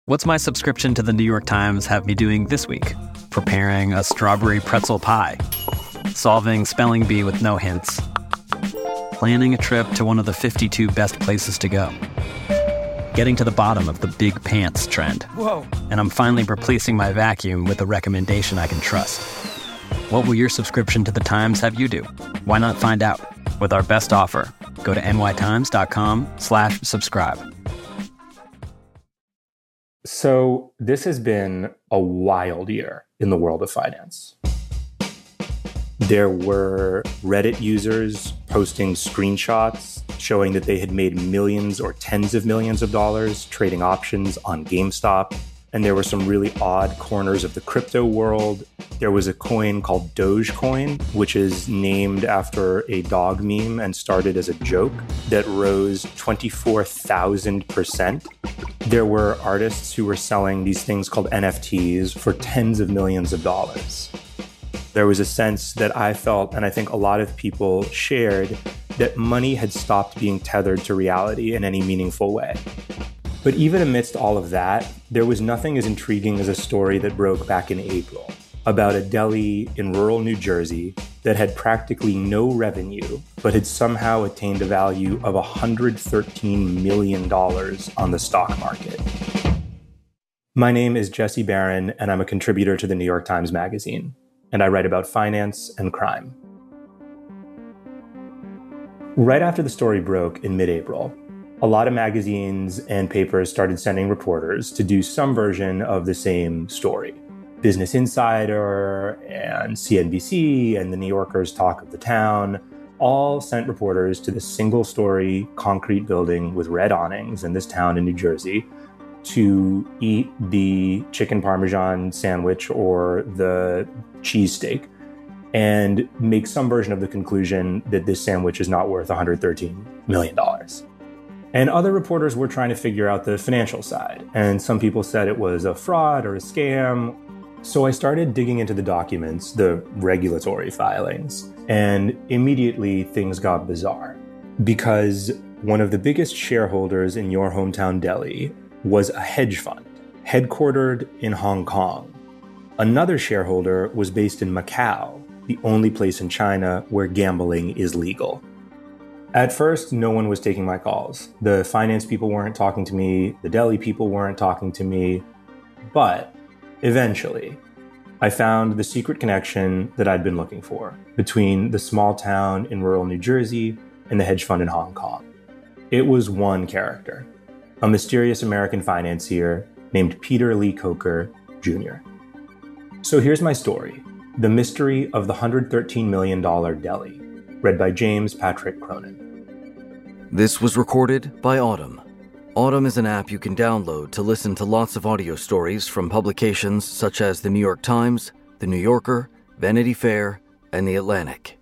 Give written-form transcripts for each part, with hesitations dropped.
What's my subscription to the New York Times have me doing this week? Preparing a strawberry pretzel pie, solving spelling bee with no hints, planning a trip to one of the 52 best places to go, getting to the bottom of the big pants trend. Whoa. And I'm finally replacing my vacuum with a recommendation I can trust. What will your subscription to the Times have you do? Why not find out? With our best offer, go to nytimes.com/subscribe. So this has been a wild year in the world of finance. There were Reddit users posting screenshots showing that they had made millions or tens of millions of dollars trading options on GameStop. And there were some really odd corners of the crypto world. There was a coin called Dogecoin, which is named after a dog meme and started as a joke, that rose 24,000%. There were artists who were selling these things called NFTs for tens of millions of dollars. There was a sense that I felt, and I think a lot of people shared, that money had stopped being tethered to reality in any meaningful way. But even amidst all of that, there was nothing as intriguing as a story that broke back in April about a deli in rural New Jersey that had practically no revenue, but had somehow attained a value of $113 million on the stock market. My name is Jesse Barron, and I'm a contributor to the New York Times Magazine, and I write about finance and crime. Right after the story broke in mid-April, a lot of magazines and papers started sending reporters to do some version of the same story. Business Insider and CNBC and the New Yorker's Talk of the Town all sent reporters to the single-story concrete building with red awnings in this town in New Jersey to eat the chicken parmesan sandwich or the cheesesteak and make some version of the conclusion that this sandwich is not worth $113 million. And other reporters were trying to figure out the financial side. And some people said it was a fraud or a scam. So I started digging into the documents, the regulatory filings, and immediately things got bizarre. Because one of the biggest shareholders in your hometown deli was a hedge fund, headquartered in Hong Kong. Another shareholder was based in Macau, the only place in China where gambling is legal. At first, no one was taking my calls. The finance people weren't talking to me. The deli people weren't talking to me. But eventually, I found the secret connection that I'd been looking for between the small town in rural New Jersey and the hedge fund in Hong Kong. It was one character, a mysterious American financier named Peter Lee Coker Jr. So here's my story, The Mystery of the $113 Million Deli, read by James Patrick Cronin. This was recorded by Audm. Audm is an app you can download to listen to lots of audio stories from publications such as The New York Times, The New Yorker, Vanity Fair, and The Atlantic.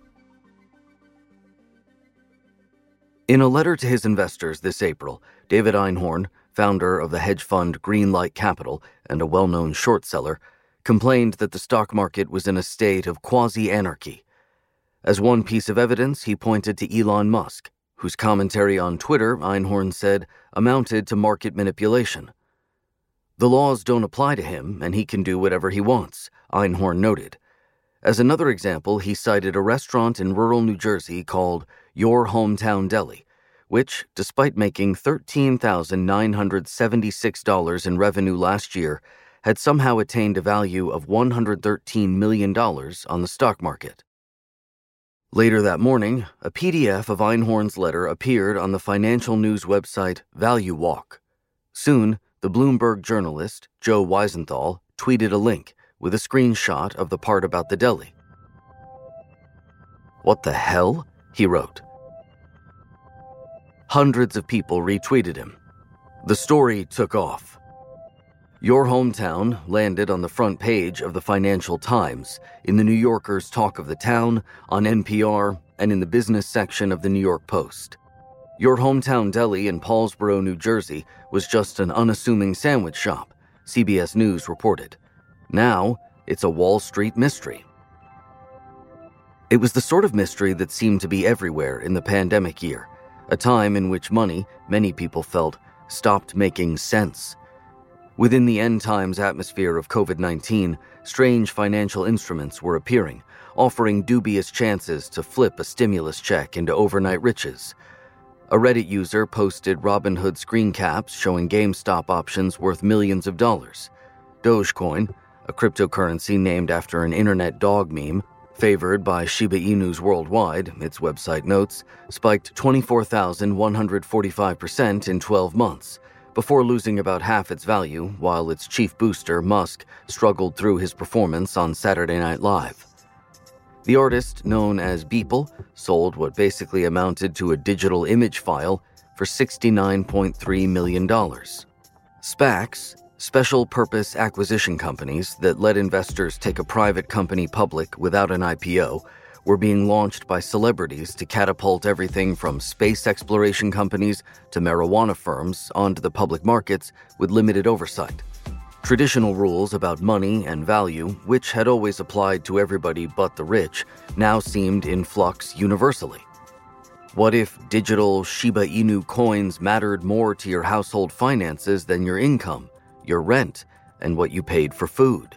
In a letter to his investors this April, David Einhorn, founder of the hedge fund Greenlight Capital and a well-known short seller, complained that the stock market was in a state of quasi-anarchy. As one piece of evidence, he pointed to Elon Musk, whose commentary on Twitter, Einhorn said, amounted to market manipulation. The laws don't apply to him, and he can do whatever he wants, Einhorn noted. As another example, he cited a restaurant in rural New Jersey called Your Hometown Deli, which, despite making $13,976 in revenue last year, had somehow attained a value of $113 million on the stock market. Later that morning, a PDF of Einhorn's letter appeared on the financial news website Value Walk. Soon, the Bloomberg journalist, Joe Weisenthal, tweeted a link with a screenshot of the part about the deli. "What the hell?" he wrote. Hundreds of people retweeted him. The story took off. Your Hometown landed on the front page of the Financial Times, in the New Yorker's Talk of the Town, on NPR, and in the business section of the New York Post. Your Hometown Deli in Paulsboro, New Jersey, was just an unassuming sandwich shop, CBS News reported. Now, it's a Wall Street mystery. It was the sort of mystery that seemed to be everywhere in the pandemic year, a time in which money, many people felt, stopped making sense. Within the end times atmosphere of COVID-19, strange financial instruments were appearing, offering dubious chances to flip a stimulus check into overnight riches. A Reddit user posted Robinhood screen caps showing GameStop options worth millions of dollars. Dogecoin, a cryptocurrency named after an internet dog meme, favored by Shiba Inus worldwide, its website notes, spiked 24,145% in 12 months, before losing about half its value while its chief booster, Musk, struggled through his performance on Saturday Night Live. The artist, known as Beeple, sold what basically amounted to a digital image file for $69.3 million. SPACs, special purpose acquisition companies that let investors take a private company public without an IPO, were being launched by celebrities to catapult everything from space exploration companies to marijuana firms onto the public markets with limited oversight. Traditional rules about money and value, which had always applied to everybody but the rich, now seemed in flux universally. What if digital Shiba Inu coins mattered more to your household finances than your income, your rent, and what you paid for food?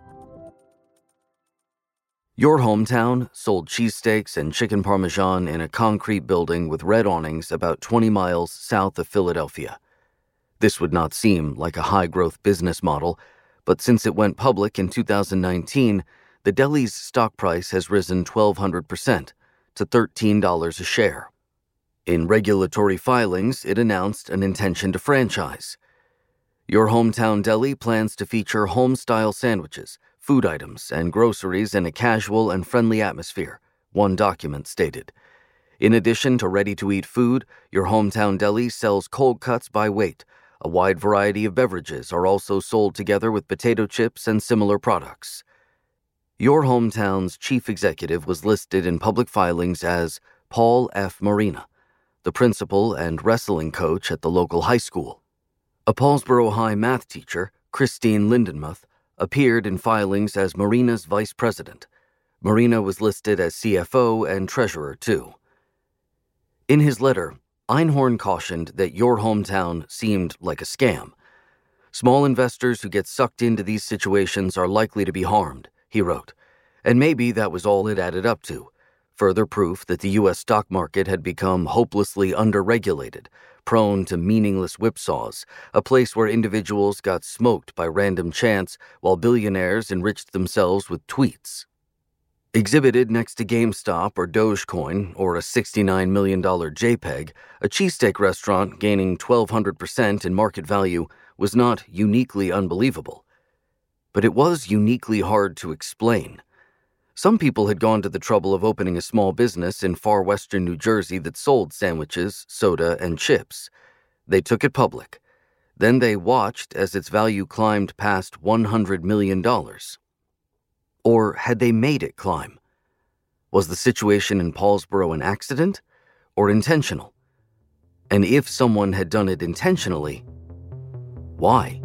Your Hometown sold cheesesteaks and chicken parmesan in a concrete building with red awnings about 20 miles south of Philadelphia. This would not seem like a high-growth business model, but since it went public in 2019, the deli's stock price has risen 1,200% to $13 a share. In regulatory filings, it announced an intention to franchise. Your Hometown Deli plans to feature home-style sandwiches, food items, and groceries in a casual and friendly atmosphere, one document stated. In addition to ready-to-eat food, Your Hometown Deli sells cold cuts by weight. A wide variety of beverages are also sold together with potato chips and similar products. Your Hometown's chief executive was listed in public filings as Paul F. Marina, the principal and wrestling coach at the local high school. A Paulsboro High math teacher, Christine Lindenmuth, appeared in filings as Marina's vice president. Marina was listed as CFO and treasurer, too. In his letter, Einhorn cautioned that Your Hometown seemed like a scam. Small investors who get sucked into these situations are likely to be harmed, he wrote. And maybe that was all it added up to. Further proof that the U.S. stock market had become hopelessly underregulated, prone to meaningless whipsaws, a place where individuals got smoked by random chance while billionaires enriched themselves with tweets. Exhibited next to GameStop or Dogecoin or a $69 million JPEG, a cheesesteak restaurant gaining 1,200% in market value was not uniquely unbelievable. But it was uniquely hard to explain. Some people had gone to the trouble of opening a small business in far western New Jersey that sold sandwiches, soda, and chips. They took it public. Then they watched as its value climbed past $100 million. Or had they made it climb? Was the situation in Paulsboro an accident or intentional? And if someone had done it intentionally, why?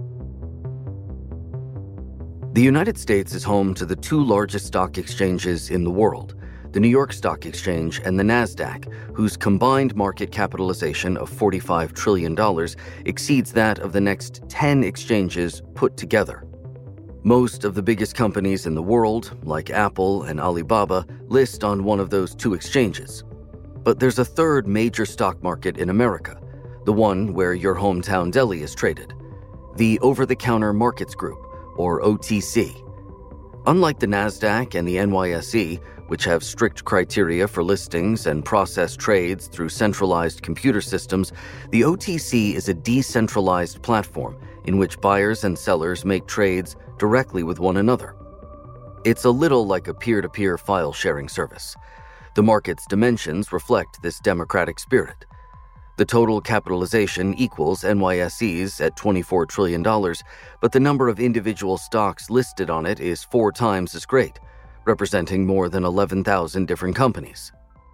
The United States is home to the two largest stock exchanges in the world, the New York Stock Exchange and the NASDAQ, whose combined market capitalization of $45 trillion exceeds that of the next 10 exchanges put together. Most of the biggest companies in the world, like Apple and Alibaba, list on one of those two exchanges. But there's a third major stock market in America, the one where Your Hometown Deli is traded, the Over-the-Counter Markets Group, or OTC. Unlike the NASDAQ and the NYSE, which have strict criteria for listings and process trades through centralized computer systems, the OTC is a decentralized platform in which buyers and sellers make trades directly with one another. It's a little like a peer-to-peer file sharing service. The market's dimensions reflect this democratic spirit. The total capitalization equals NYSE's at $24 trillion, but the number of individual stocks listed on it is 4 times as great, representing more than 11,000 different companies.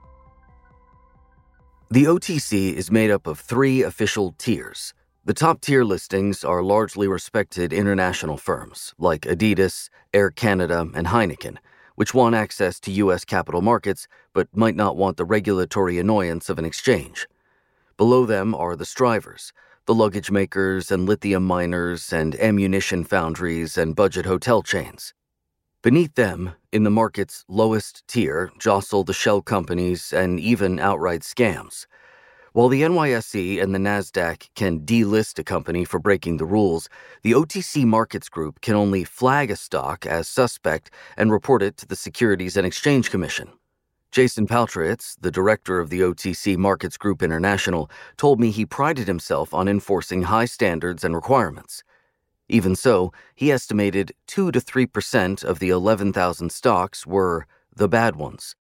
The OTC is made up of 3 official tiers. The top-tier listings are largely respected international firms like Adidas, Air Canada, and Heineken, which want access to U.S. capital markets but might not want the regulatory annoyance of an exchange. Below them are the strivers, the luggage makers and lithium miners and ammunition foundries and budget hotel chains. Beneath them, in the market's lowest tier, jostle the shell companies and even outright scams. While the NYSE and the NASDAQ can delist a company for breaking the rules, the OTC Markets Group can only flag a stock as suspect and report it to the Securities and Exchange Commission. Jason Paltrowitz, the director of the OTC Markets Group International, told me he prided himself on enforcing high standards and requirements. Even so, he estimated 2 to 3% of the 11,000 stocks were the bad ones.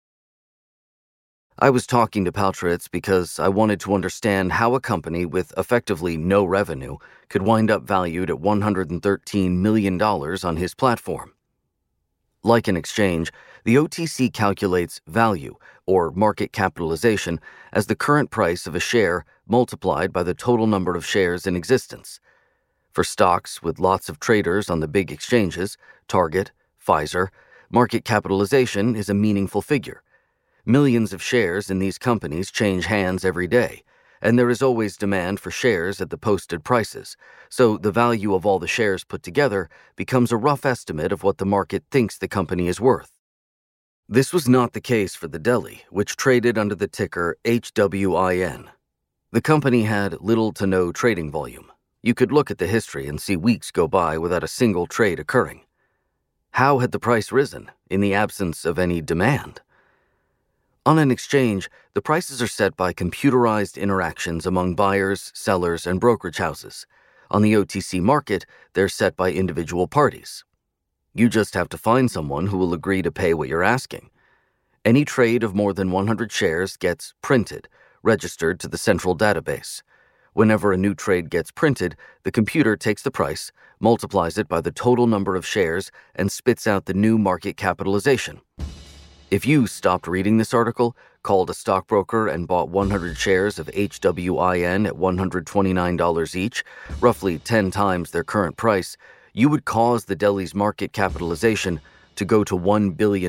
I was talking to Paltrowitz because I wanted to understand how a company with effectively no revenue could wind up valued at $113 million on his platform. Like an exchange, the OTC calculates value, or market capitalization, as the current price of a share multiplied by the total number of shares in existence. For stocks with lots of traders on the big exchanges, Target, Pfizer, market capitalization is a meaningful figure. Millions of shares in these companies change hands every day, and there is always demand for shares at the posted prices, so the value of all the shares put together becomes a rough estimate of what the market thinks the company is worth. This was not the case for the deli, which traded under the ticker HWIN. The company had little to no trading volume. You could look at the history and see weeks go by without a single trade occurring. How had the price risen in the absence of any demand? On an exchange, the prices are set by computerized interactions among buyers, sellers, and brokerage houses. On the OTC market, they're set by individual parties. You just have to find someone who will agree to pay what you're asking. Any trade of more than 100 shares gets printed, registered to the central database. Whenever a new trade gets printed, the computer takes the price, multiplies it by the total number of shares, and spits out the new market capitalization. If you stopped reading this article, called a stockbroker, and bought 100 shares of HWIN at $129 each, roughly 10 times their current price, you would cause the deli's market capitalization to go to $1 billion.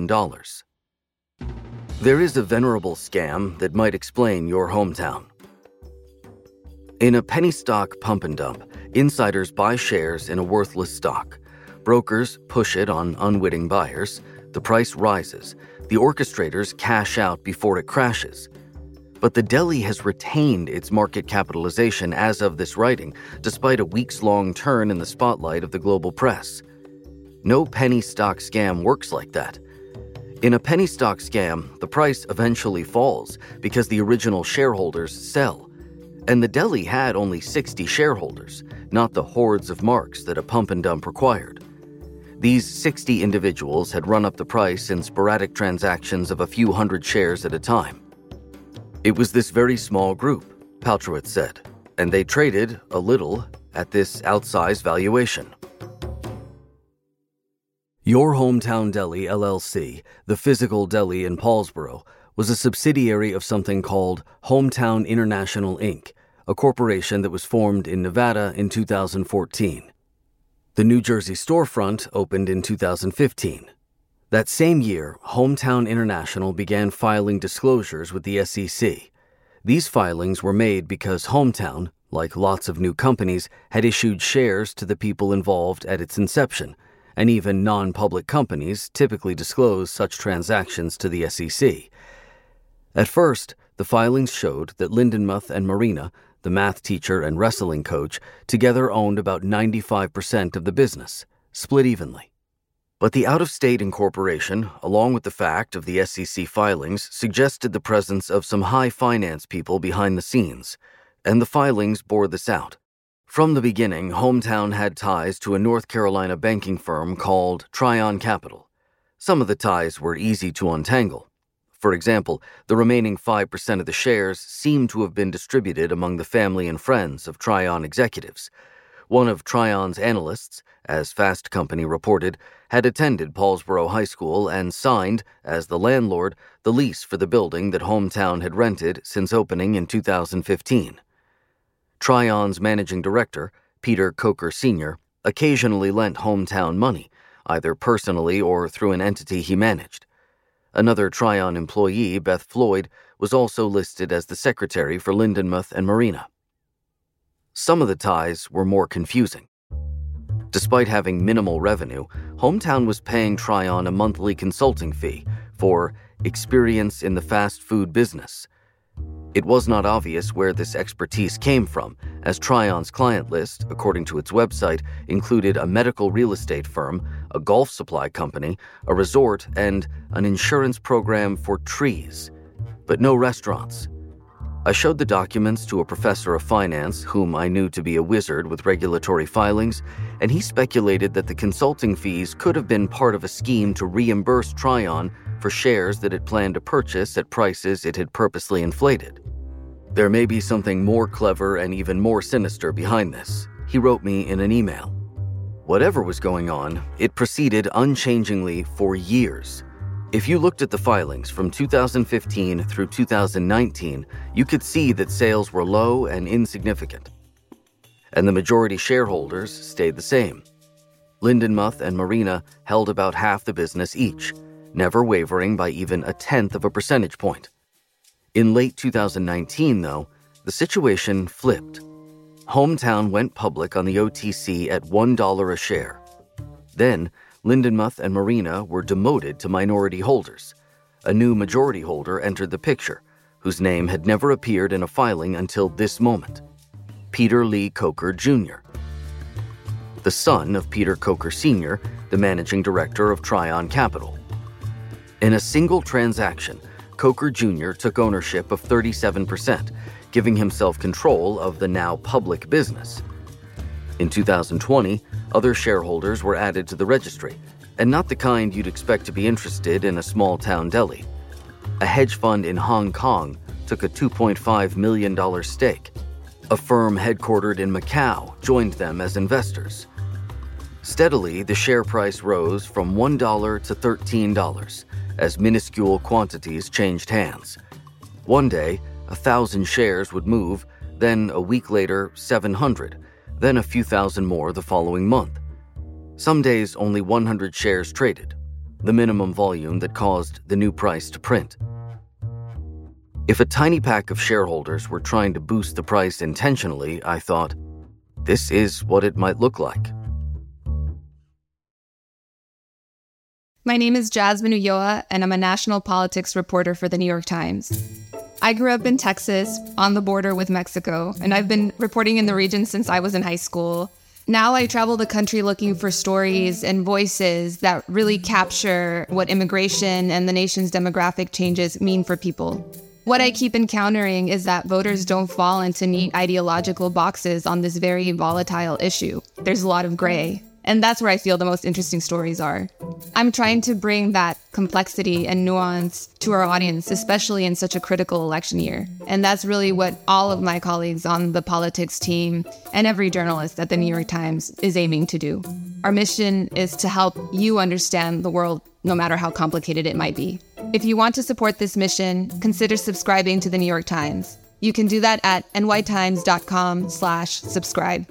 There is a venerable scam that might explain your hometown. In a penny stock pump and dump, insiders buy shares in a worthless stock. Brokers push it on unwitting buyers. The price rises. The orchestrators cash out before it crashes. But the deli has retained its market capitalization as of this writing, despite a weeks-long turn in the spotlight of the global press. No penny stock scam works like that. In a penny stock scam, the price eventually falls because the original shareholders sell. And the deli had only 60 shareholders, not the hordes of marks that a pump and dump required. These 60 individuals had run up the price in sporadic transactions of a few hundred shares at a time. It was this very small group, Paltrowitz said, and they traded a little at this outsized valuation. Your Hometown Deli, LLC, the physical deli in Paulsboro, was a subsidiary of something called Hometown International, Inc., a corporation that was formed in Nevada in 2014. The New Jersey storefront opened in 2015. That same year, Hometown International began filing disclosures with the SEC. These filings were made because Hometown, like lots of new companies, had issued shares to the people involved at its inception, and even non-public companies typically disclose such transactions to the SEC. At first, the filings showed that Lindenmuth and Marina, the math teacher and wrestling coach, together owned about 95% of the business, split evenly. But the out-of-state incorporation, along with the fact of the SEC filings, suggested the presence of some high finance people behind the scenes, and the filings bore this out. From the beginning, Hometown had ties to a North Carolina banking firm called Tryon Capital. Some of the ties were easy to untangle. For example, the remaining 5% of the shares seemed to have been distributed among the family and friends of Tryon executives. One of Tryon's analysts, as Fast Company reported, had attended Paulsboro High School and signed, as the landlord, the lease for the building that Hometown had rented since opening in 2015. Tryon's managing director, Peter Coker Sr., occasionally lent Hometown money, either personally or through an entity he managed. Another Tryon employee, Beth Floyd, was also listed as the secretary for Lindenmuth and Marina. Some of the ties were more confusing. Despite having minimal revenue, Hometown was paying Tryon a monthly consulting fee for experience in the fast food business. It was not obvious where this expertise came from, as Tryon's client list, according to its website, included a medical real estate firm, a golf supply company, a resort, and an insurance program for trees, but no restaurants. I showed the documents to a professor of finance, whom I knew to be a wizard with regulatory filings, and he speculated that the consulting fees could have been part of a scheme to reimburse Tryon for shares that it planned to purchase at prices it had purposely inflated. There may be something more clever and even more sinister behind this, he wrote me in an email. Whatever was going on, it proceeded unchangingly for years. If you looked at the filings from 2015 through 2019, you could see that sales were low and insignificant. And the majority shareholders stayed the same. Lindenmuth and Marina held about half the business each, never wavering by even a tenth of a percentage point. In late 2019, though, the situation flipped. Hometown went public on the OTC at $1 a share. Then, Lindenmuth and Marina were demoted to minority holders. A new majority holder entered the picture, whose name had never appeared in a filing until this moment: Peter Lee Coker Jr., the son of Peter Coker Sr., the managing director of Tryon Capital. In a single transaction, Coker Jr. took ownership of 37%, giving himself control of the now public business. In 2020, other shareholders were added to the registry, and not the kind you'd expect to be interested in a small-town deli. A hedge fund in Hong Kong took a $2.5 million stake. A firm headquartered in Macau joined them as investors. Steadily, the share price rose from $1 to $13 as minuscule quantities changed hands. One day, 1,000 shares would move, then a week later, 700, then a few thousand more the following month. Some days only 100 shares traded, the minimum volume that caused the new price to print. If a tiny pack of shareholders were trying to boost the price intentionally, I thought, this is what it might look like. My name is Jasmine Ulloa, and I'm a national politics reporter for The New York Times. I grew up in Texas, on the border with Mexico, and I've been reporting in the region since I was in high school. Now I travel the country looking for stories and voices that really capture what immigration and the nation's demographic changes mean for people. What I keep encountering is that voters don't fall into neat ideological boxes on this very volatile issue. There's a lot of gray. And that's where I feel the most interesting stories are. I'm trying to bring that complexity and nuance to our audience, especially in such a critical election year. And that's really what all of my colleagues on the politics team and every journalist at the New York Times is aiming to do. Our mission is to help you understand the world, no matter how complicated it might be. If you want to support this mission, consider subscribing to the New York Times. You can do that at nytimes.com/subscribe.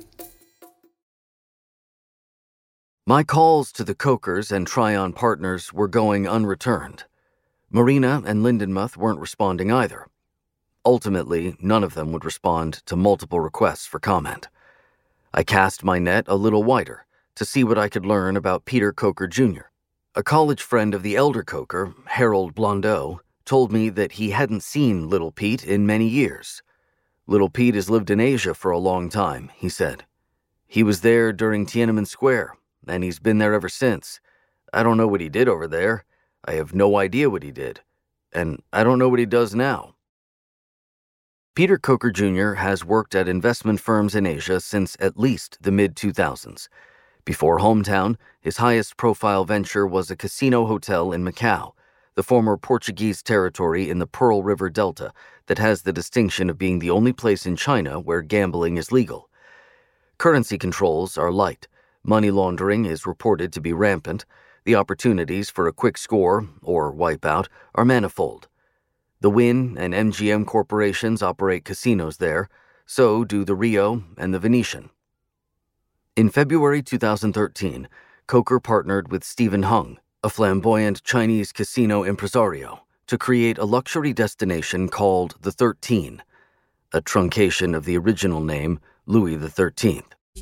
My calls to the Cokers and Tryon partners were going unreturned. Marina and Lindenmuth weren't responding either. Ultimately, none of them would respond to multiple requests for comment. I cast my net a little wider to see what I could learn about Peter Coker Jr. A college friend of the elder Coker, Harold Blondeau, told me that he hadn't seen Little Pete in many years. Little Pete has lived in Asia for a long time, he said. He was there during Tiananmen Square, and he's been there ever since. I don't know what he did over there. I have no idea what he did. And I don't know what he does now. Peter Coker Jr. has worked at investment firms in Asia since at least the mid-2000s. Before Hometown, his highest-profile venture was a casino hotel in Macau, the former Portuguese territory in the Pearl River Delta that has the distinction of being the only place in China where gambling is legal. Currency controls are light. Money laundering is reported to be rampant. The opportunities for a quick score, or wipeout, are manifold. The Wynn and MGM corporations operate casinos there, so do the Rio and the Venetian. In February 2013, Coker partnered with Stephen Hung, a flamboyant Chinese casino impresario, to create a luxury destination called The 13, a truncation of the original name, Louis XIII.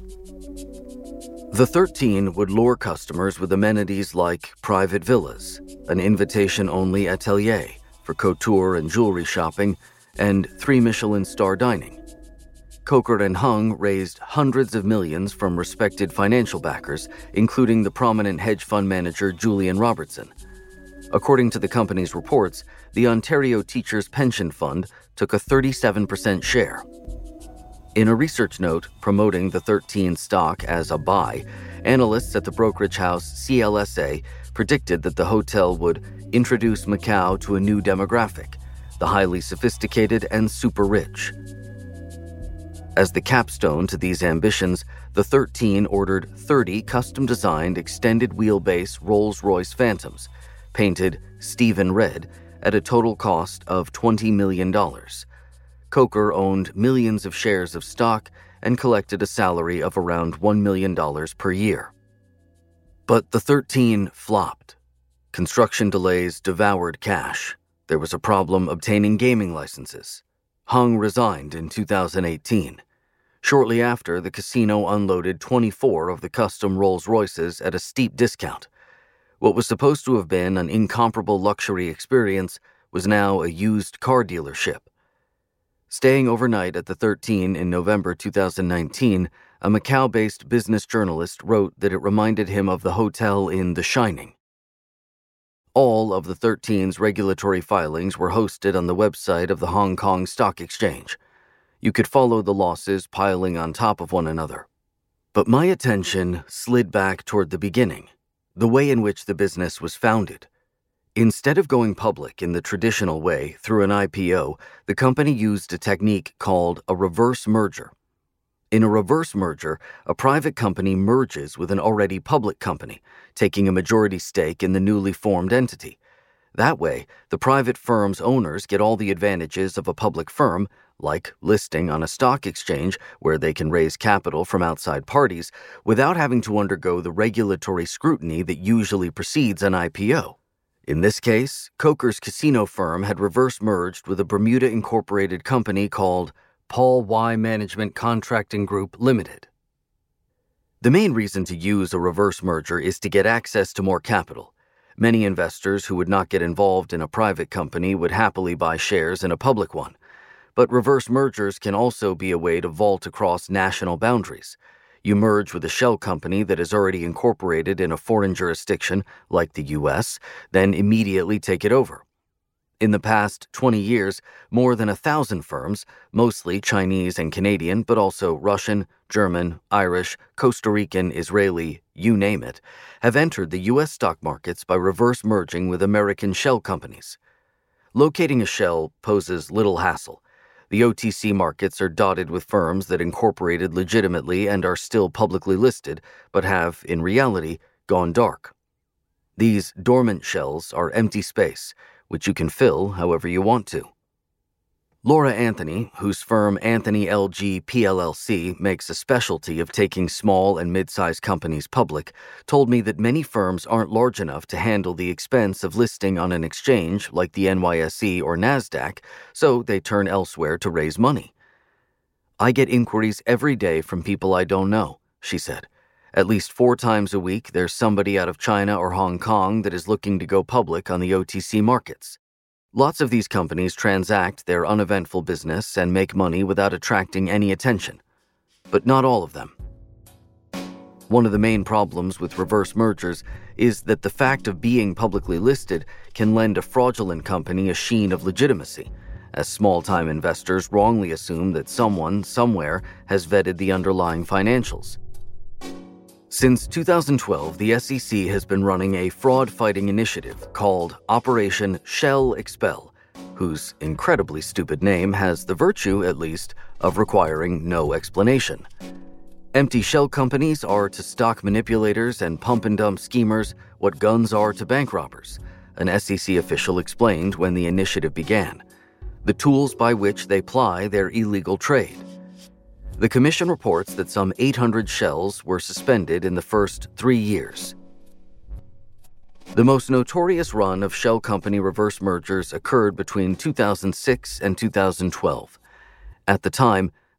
The 13 would lure customers with amenities like private villas, an invitation-only atelier for couture and jewelry shopping, and 3 Michelin-star dining. Coker and Hung raised hundreds of millions from respected financial backers, including the prominent hedge fund manager Julian Robertson. According to the company's reports, the Ontario Teachers' Pension Fund took a 37% share. In a research note promoting the 13 stock as a buy, analysts at the brokerage house CLSA predicted that the hotel would introduce Macau to a new demographic, the highly sophisticated and super rich. As the capstone to these ambitions, the 13 ordered 30 custom-designed extended wheelbase Rolls-Royce Phantoms, painted Stephen Red, at a total cost of $20 million. Coker owned millions of shares of stock and collected a salary of around $1 million per year. But the 13 flopped. Construction delays devoured cash. There was a problem obtaining gaming licenses. Hung resigned in 2018. Shortly after, the casino unloaded 24 of the custom Rolls-Royces at a steep discount. What was supposed to have been an incomparable luxury experience was now a used car dealership. Staying overnight at the 13 in November 2019, a Macau-based business journalist wrote that it reminded him of the hotel in The Shining. All of the 13's regulatory filings were hosted on the website of the Hong Kong Stock Exchange. You could follow the losses piling on top of one another. But my attention slid back toward the beginning, the way in which the business was founded. Instead of going public in the traditional way through an IPO, the company used a technique called a reverse merger. In a reverse merger, a private company merges with an already public company, taking a majority stake in the newly formed entity. That way, the private firm's owners get all the advantages of a public firm, like listing on a stock exchange where they can raise capital from outside parties, without having to undergo the regulatory scrutiny that usually precedes an IPO. In this case, Coker's casino firm had reverse merged with a Bermuda-incorporated company called Paul Y. Management Contracting Group Limited. The main reason to use a reverse merger is to get access to more capital. Many investors who would not get involved in a private company would happily buy shares in a public one. But reverse mergers can also be a way to vault across national boundaries. You merge with a shell company that is already incorporated in a foreign jurisdiction, like the U.S., then immediately take it over. In the past 20 years, more than 1,000 firms, mostly Chinese and Canadian, but also Russian, German, Irish, Costa Rican, Israeli, you name it, have entered the U.S. stock markets by reverse merging with American shell companies. Locating a shell poses little hassle. The OTC markets are dotted with firms that incorporated legitimately and are still publicly listed, but have, in reality, gone dark. These dormant shells are empty space, which you can fill however you want to. Laura Anthony, whose firm Anthony LG PLLC makes a specialty of taking small and mid-sized companies public, told me that many firms aren't large enough to handle the expense of listing on an exchange like the NYSE or NASDAQ, so they turn elsewhere to raise money. I get inquiries every day from people I don't know, she said. At least 4 times a week, there's somebody out of China or Hong Kong that is looking to go public on the OTC markets. Lots of these companies transact their uneventful business and make money without attracting any attention. But not all of them. One of the main problems with reverse mergers is that the fact of being publicly listed can lend a fraudulent company a sheen of legitimacy, as small-time investors wrongly assume that someone, somewhere, has vetted the underlying financials. Since 2012, the SEC has been running a fraud-fighting initiative called Operation Shell Expel, whose incredibly stupid name has the virtue, at least, of requiring no explanation. Empty shell companies are to stock manipulators and pump-and-dump schemers what guns are to bank robbers, an SEC official explained when the initiative began, the tools by which they ply their illegal trade. The commission reports that some 800 shells were suspended in the first 3 years. The most notorious run of shell company reverse mergers occurred between 2006 and 2012. At the time,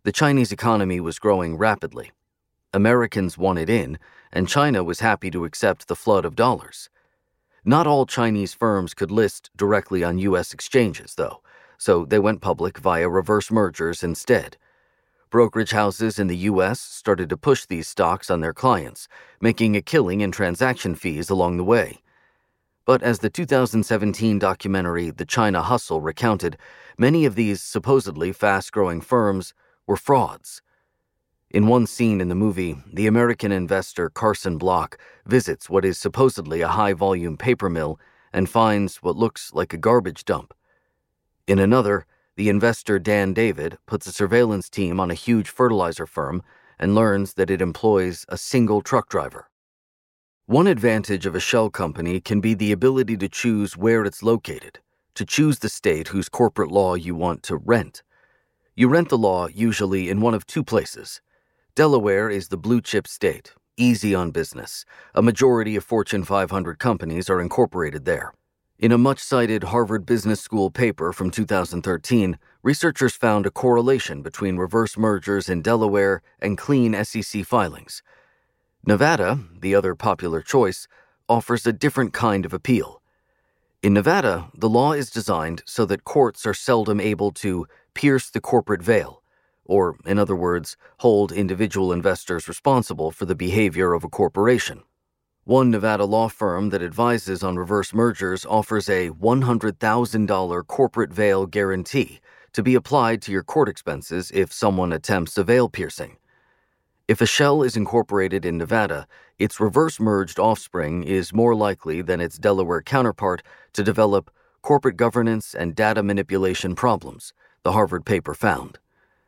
The Chinese economy was growing rapidly. Americans wanted in, and China was happy to accept the flood of dollars. Not all Chinese firms could list directly on U.S. exchanges, though, so they went public via reverse mergers instead. Brokerage houses in the U.S. started to push these stocks on their clients, making a killing in transaction fees along the way. But as the 2017 documentary The China Hustle recounted, many of these supposedly fast-growing firms were frauds. In one scene in the movie, the American investor Carson Block visits what is supposedly a high-volume paper mill and finds what looks like a garbage dump. In another, the investor Dan David puts a surveillance team on a huge fertilizer firm and learns that it employs a single truck driver. One advantage of a shell company can be the ability to choose where it's located, to choose the state whose corporate law you want to rent. You rent the law usually in one of two places. Delaware is the blue-chip state, easy on business. A majority of Fortune 500 companies are incorporated there. In a much-cited Harvard Business School paper from 2013, researchers found a correlation between reverse mergers in Delaware and clean SEC filings. Nevada, the other popular choice, offers a different kind of appeal. In Nevada, the law is designed so that courts are seldom able to pierce the corporate veil, or, in other words, hold individual investors responsible for the behavior of a corporation. One Nevada law firm that advises on reverse mergers offers a $100,000 corporate veil guarantee to be applied to your court expenses if someone attempts a veil piercing. If a shell is incorporated in Nevada, its reverse-merged offspring is more likely than its Delaware counterpart to develop corporate governance and data manipulation problems, the Harvard paper found.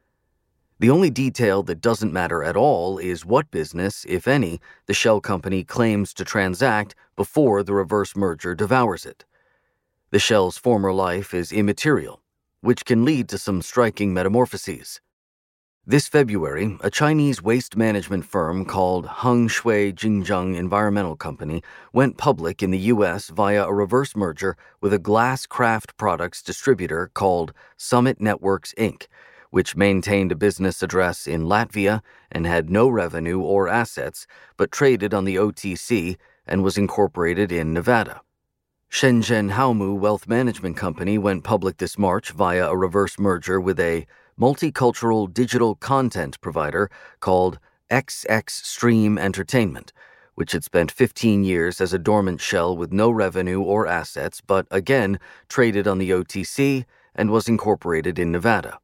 The only detail that doesn't matter at all is what business, if any, the shell company claims to transact before the reverse merger devours it. The shell's former life is immaterial, which can lead to some striking metamorphoses. This February, a Chinese waste management firm called Heng Shui Jingzheng Environmental Company went public in the U.S. via a reverse merger with a glass craft products distributor called Summit Networks, Inc., which maintained a business address in Latvia and had no revenue or assets, but traded on the OTC and was incorporated in Nevada. Shenzhen Haomu Wealth Management Company went public this March via a reverse merger with a multicultural digital content provider called XX Stream Entertainment, which had spent 15 years as a dormant shell with no revenue or assets, but again traded on the OTC and was incorporated in Nevada.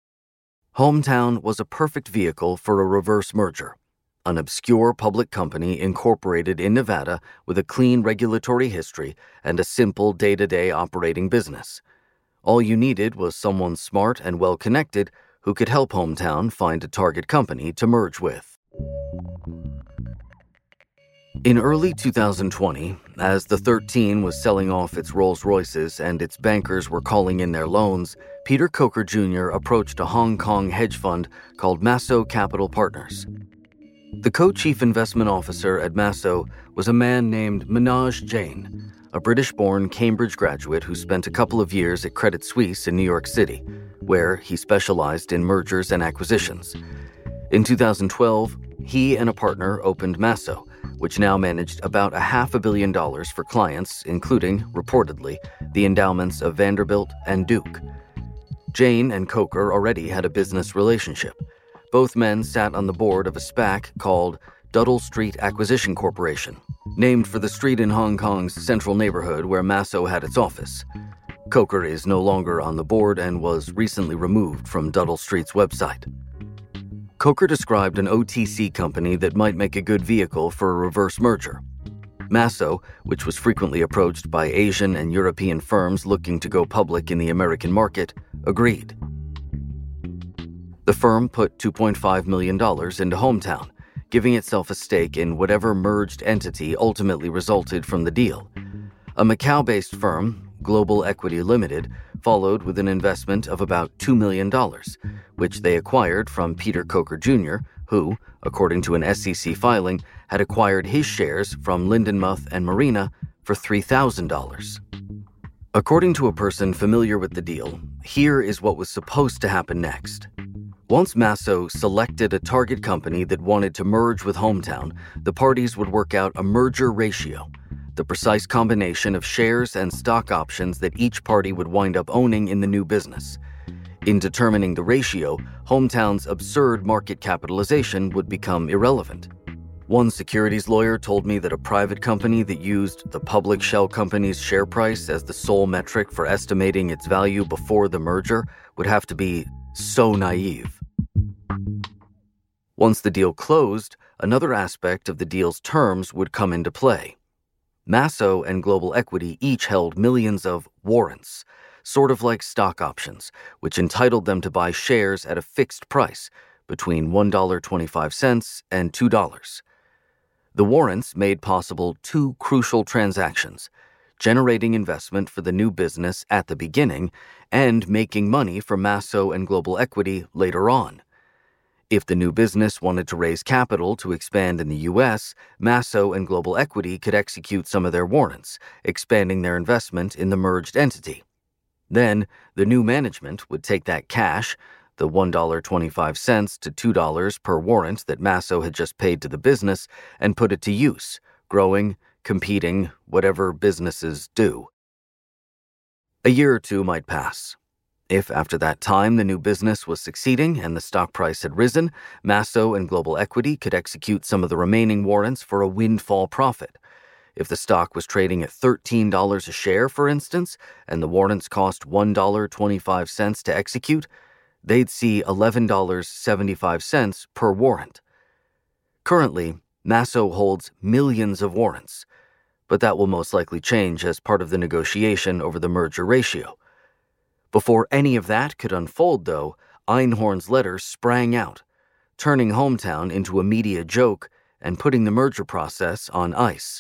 Hometown was a perfect vehicle for a reverse merger, an obscure public company incorporated in Nevada with a clean regulatory history and a simple day-to-day operating business. All you needed was someone smart and well-connected who could help Hometown find a target company to merge with. In early 2020, as the 13 was selling off its Rolls-Royces and its bankers were calling in their loans, Peter Coker Jr. approached a Hong Kong hedge fund called Masso Capital Partners. The co-chief investment officer at Masso was a man named Manoj Jain, a British-born Cambridge graduate who spent a couple of years at Credit Suisse in New York City, where he specialized in mergers and acquisitions. In 2012, he and a partner opened Masso, which now managed about $500 million for clients, including, reportedly, the endowments of Vanderbilt and Duke. Jain and Coker already had a business relationship. Both men sat on the board of a SPAC called Duddle Street Acquisition Corporation, named for the street in Hong Kong's central neighborhood where Masso had its office. Coker is no longer on the board and was recently removed from Duddle Street's website. Coker described an OTC company that might make a good vehicle for a reverse merger. Masso, which was frequently approached by Asian and European firms looking to go public in the American market, agreed. The firm put $2.5 million into Hometown, giving itself a stake in whatever merged entity ultimately resulted from the deal. A Macau-based firm, Global Equity Limited, followed with an investment of about $2 million, which they acquired from Peter Coker Jr., who, according to an SEC filing, had acquired his shares from Lindenmuth and Marina for $3,000. According to a person familiar with the deal, here is what was supposed to happen next. Once Masso selected a target company that wanted to merge with Hometown, the parties would work out a merger ratio, the precise combination of shares and stock options that each party would wind up owning in the new business. In determining the ratio, Hometown's absurd market capitalization would become irrelevant. One securities lawyer told me that a private company that used the public shell company's share price as the sole metric for estimating its value before the merger would have to be so naive. Once the deal closed, another aspect of the deal's terms would come into play. Masso and Global Equity each held millions of warrants, sort of like stock options, which entitled them to buy shares at a fixed price between $1.25 and $2. The warrants made possible two crucial transactions: generating investment for the new business at the beginning and making money for Masso and Global Equity later on. If the new business wanted to raise capital to expand in the U.S., Masso and Global Equity could execute some of their warrants, expanding their investment in the merged entity. Then, the new management would take that cash, the $1.25 to $2 per warrant that Masso had just paid to the business, and put it to use, growing, competing, whatever businesses do. A year or two might pass. If after that time the new business was succeeding and the stock price had risen, Masso and Global Equity could execute some of the remaining warrants for a windfall profit. If the stock was trading at $13 a share, for instance, and the warrants cost $1.25 to execute, they'd see $11.75 per warrant. Currently, Masso holds millions of warrants, but that will most likely change as part of the negotiation over the merger ratio. Before any of that could unfold, though, Einhorn's letter sprang out, turning Hometown into a media joke and putting the merger process on ice.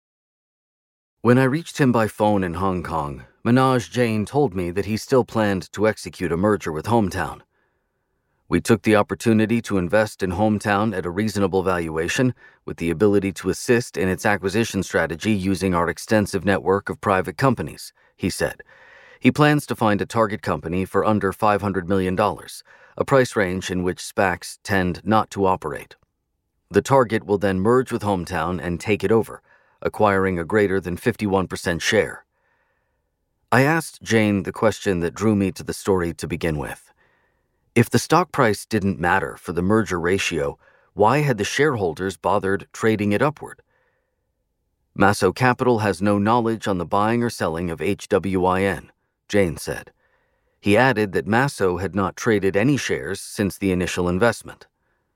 When I reached him by phone in Hong Kong, Manoj Jain told me that he still planned to execute a merger with Hometown. We took the opportunity to invest in Hometown at a reasonable valuation, with the ability to assist in its acquisition strategy using our extensive network of private companies, he said. He plans to find a target company for under $500 million, a price range in which SPACs tend not to operate. The target will then merge with Hometown and take it over, acquiring a greater than 51% share. I asked Jane the question that drew me to the story to begin with. If the stock price didn't matter for the merger ratio, why had the shareholders bothered trading it upward? Masso Capital has no knowledge on the buying or selling of HWIN, Jane said. He added that Masso had not traded any shares since the initial investment.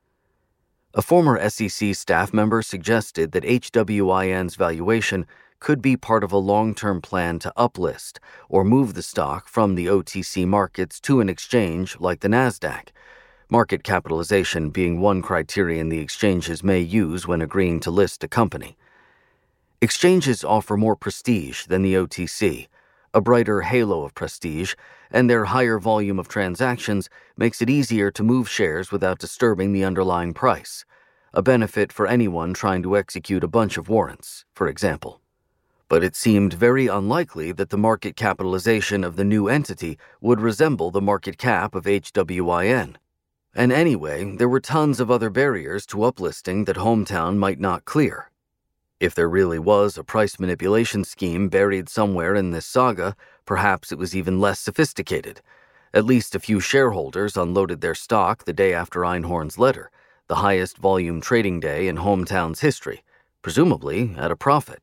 A former SEC staff member suggested that HWIN's valuation could be part of a long-term plan to uplist or move the stock from the OTC markets to an exchange like the NASDAQ, market capitalization being one criterion the exchanges may use when agreeing to list a company. Exchanges offer more prestige than the OTC, a brighter halo of prestige, and their higher volume of transactions makes it easier to move shares without disturbing the underlying price, a benefit for anyone trying to execute a bunch of warrants, for example. But it seemed very unlikely that the market capitalization of the new entity would resemble the market cap of HWIN. And anyway, there were tons of other barriers to uplisting that Hometown might not clear. If there really was a price manipulation scheme buried somewhere in this saga, perhaps it was even less sophisticated. At least a few shareholders unloaded their stock the day after Einhorn's letter, the highest volume trading day in Hometown's history, presumably at a profit.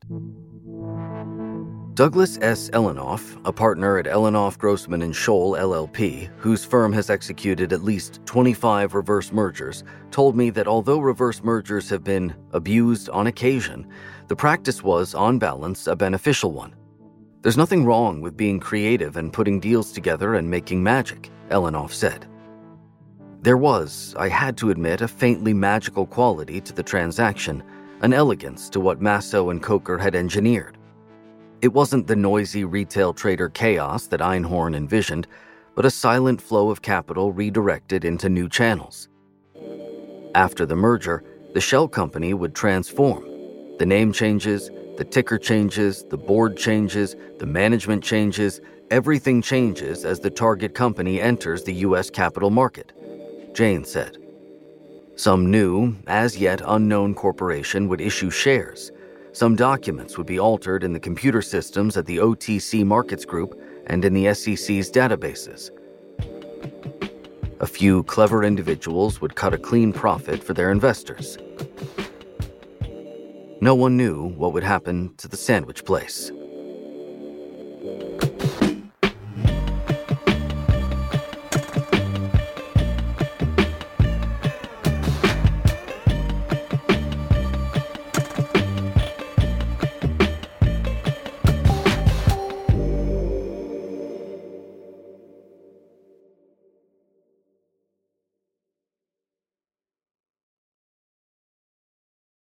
Douglas S. Elinoff, a partner at Elinoff Grossman & Scholl LLP, whose firm has executed at least 25 reverse mergers, told me that although reverse mergers have been abused on occasion, the practice was, on balance, a beneficial one. There's nothing wrong with being creative and putting deals together and making magic, Elinoff said. There was, I had to admit, a faintly magical quality to the transaction, an elegance to what Masso and Coker had engineered. It wasn't the noisy retail trader chaos that Einhorn envisioned, but a silent flow of capital redirected into new channels. After the merger, the shell company would transform. The name changes, the ticker changes, the board changes, the management changes, everything changes as the target company enters the U.S. capital market. Jane said. Some new, as yet unknown corporation would issue shares. Some documents would be altered in the computer systems at the OTC Markets Group and in the SEC's databases. A few clever individuals would cut a clean profit for their investors. No one knew what would happen to the sandwich place.